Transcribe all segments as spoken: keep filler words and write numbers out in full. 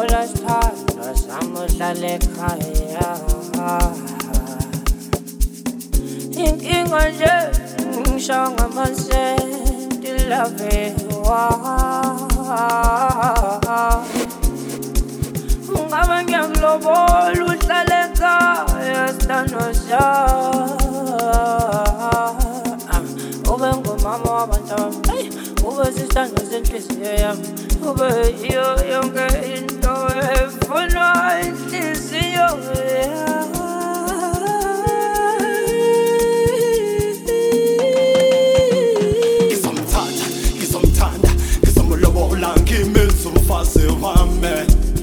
sithandwa sami uhlala ekhaya. Inkinga nje ngishawa ngamasenti lavewa. Ungaba ngiyakulobola uhlala ekhaya sithandwa sami. Ube ngumama wabantwana, ube sisithandwa senhliziyo yami, ube yiyo yonke into efunwa inhliziyo yami. Ngizomthanda, ngizomthanda, ngizomlobola ngimenze umfazi wami.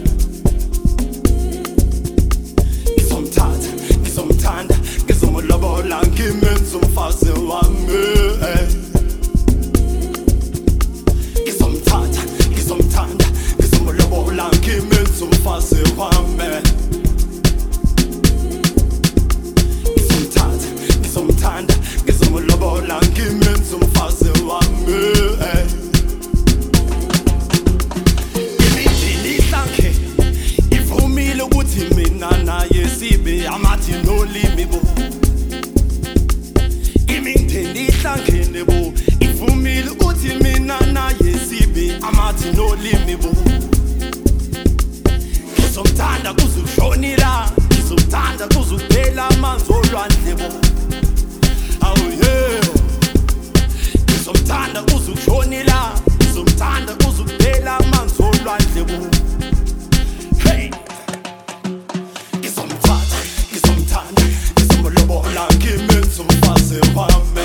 Ngizomthanda, ngizomthanda, ngizomlobola ngimenze umfazi wami. Ngizomthanda, ngizomthanda, ngizomlobola ngimenze umfazi wami. Ngizomthanda, ngizomthanda, ngizomlobola ngimenze umfazi wami. Imindeni ihlanke ivumile ukuthi mina naye sibe amathi nolimi bo. Imindeni ihlangene bo, ivumile ukuthi mina naye sibe amathi nolimi bo. Ngizomthanda kuze kushonila, ngizomthanda kuze kuphela amanzi olwandle bo. Awu yeah, ngizomthanda kuze kushonila, ngizomthanda kuze kuphela amanzi olwandle bo. Hey, ngizomthanda, ngizomthanda, ngizomlobola ngimenze umfazi wami.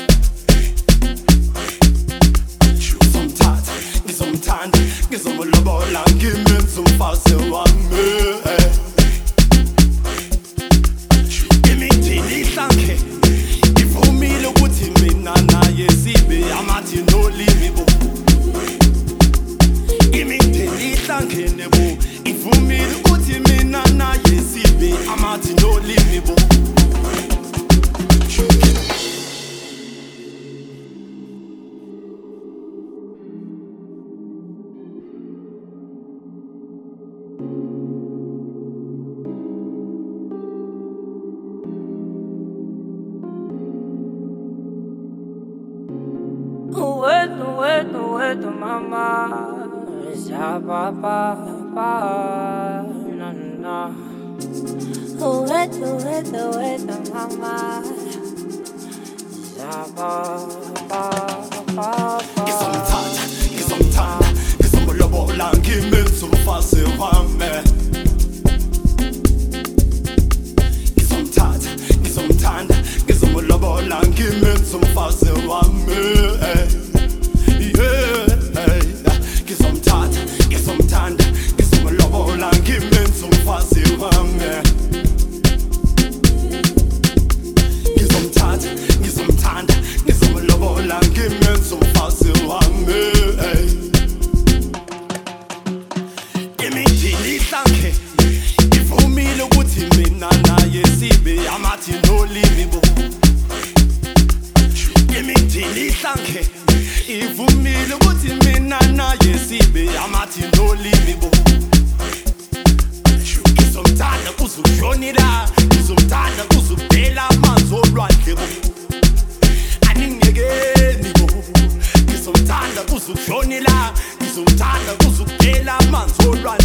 Ngizomthanda, ngizomthanda, ngizomlobola ngimenze umfazi wami. Imindeni ihlanke ivumile ukuthi mina naye sibe amathi nolimi bo. Imindeni ihlangene bo, ivumile ukuthi mina naye sibe amathi nolimi bo. Uwetu, wetu, wetu mama, zabababa, na na. Uwetu, wetu, wetu mama, zabababa. Ngizomthanda, ngizomthanda, ngizomlobola ngimenze umfazi wami. Ngizomthanda, ngizomthanda, ngizomlobola ngimenze umfazi wami. Yeah, ngizomthanda, ngizomthanda, ngizomlobola ngimenze umfazi wami. Ngizomthanda, ngizomthanda, ngizomlobola ngimenze umfazi wami. Imindeni ihlanke ivumile ukuthi mina naye sibe amathi nolimi bo. Imindeni ihlanke ivumile ukuthi mina naye sibe amathi nolimi bo. Ngizomthanda kuze kushonila, ngizomthanda kuze kuphela amanzi olwandle bo. Aningekeni bo, ngizomthanda kuze kushonila, ngizomthanda kuze kuphela amanzi olwandle.